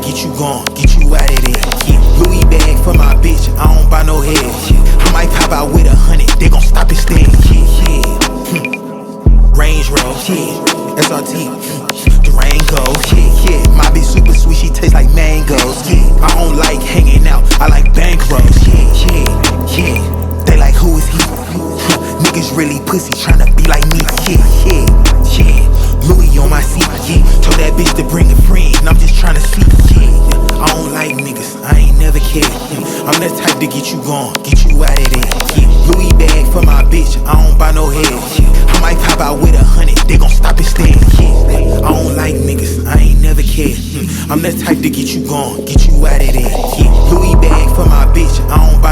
get you gone, get you out of there. Yeah. Louis bag for my bitch, I don't buy no head. Yeah. I might pop out with 100, they gon' stop and stare. Yeah. Range Rover, yeah. SRT, Durango, yeah. My bitch super sweet, she tastes like mangoes. Yeah. I don't like hanging out, I like bankrolls. Yeah. They like, who is he? Niggas really pussy, tryna be like me. Yeah. Louis on my seat, yeah. Told that bitch to bring a friend, I'm just tryna see. Yeah. I don't like niggas, I ain't never cared. Yeah. I'm the type to get you gone, get you out of there. Yeah. Louis bag for my bitch, I don't buy no head. Yeah. I might pop out with 100, they gon' stop and stare. Yeah. I don't like niggas, I ain't never cared. Yeah. I'm the type to get you gone, get you out of there. Yeah. Louis bag for my bitch, I don't buy